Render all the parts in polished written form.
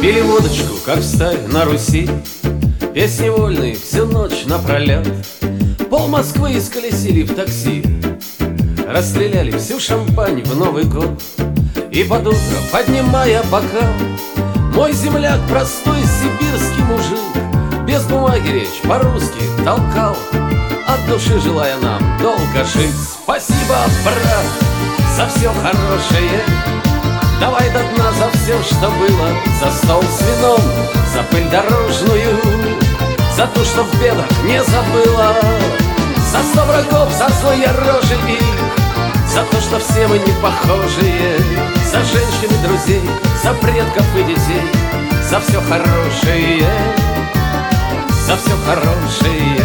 Пили водочку, как в стае на Руси, песни вольные всю ночь напролет. Пол Москвы исколесили в такси, расстреляли всю шампань в Новый год. И под утро, поднимая бокал, мой земляк, простой сибирский мужик, без бумаги речь по-русски толкал, от души желая нам долго жить. Спасибо, брат, за все хорошее, давай до дна за все, что было, за стол с вином, за пыль дорожную, за то, что в бедах не забыла, за 100 врагов, за злые рожи их, за то, что все мы не похожие, за женщин и друзей, за предков и детей, за все хорошее, за все хорошее.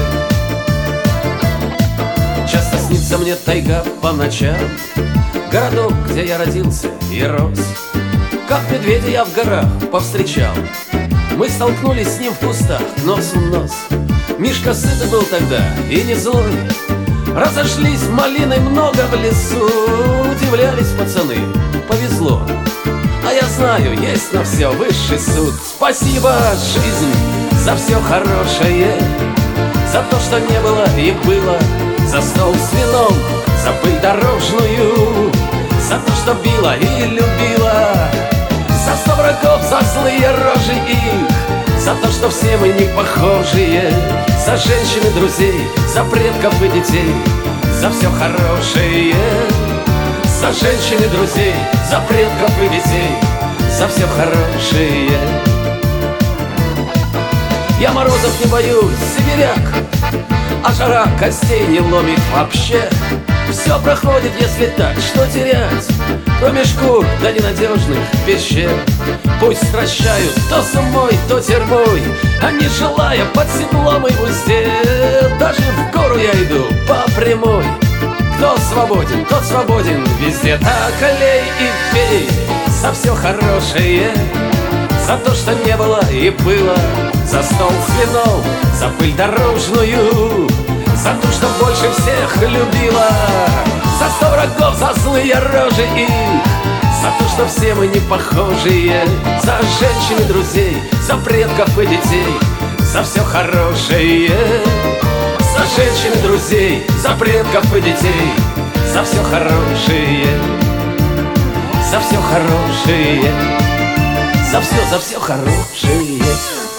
Часто снится мне тайга по ночам, городок, где я родился и рос. Как медведя я в горах повстречал, мы столкнулись с ним в кустах нос в нос. Мишка сытый был тогда и не злой, разошлись малиной много в лесу. Удивлялись пацаны, повезло, а я знаю, есть на все высший суд. Спасибо, жизнь, за все хорошее, за то, что не было и было, за стол с вином, за пыль дорожную, за то, что била и любила, за 100 врагов, за злые рожи их, за то, что все мы не похожие, за женщин и друзей, за предков и детей, за все хорошее, за женщин и друзей, за предков и детей, за все хорошее. Я морозов не боюсь, сибиряк, а жара костей не ломит вообще. Все проходит, если так, что терять, кроме шкур да ненадежных пещер. Пусть стращают то сумой, то термой, а не желая под седлом и в узде. Даже в гору я иду по прямой, кто свободен, тот свободен везде. Так олей и пей за все хорошее, за то, что не было и было, за стол с вином, за пыль дорожную, за то, что больше всех любила, за 100 врагов, за злые рожи их, за то, что все мы не похожие, за женщин и друзей, за предков и детей, за все хорошее, за женщин и друзей, за предков и детей, за все хорошее, за все хорошее, за все хорошее.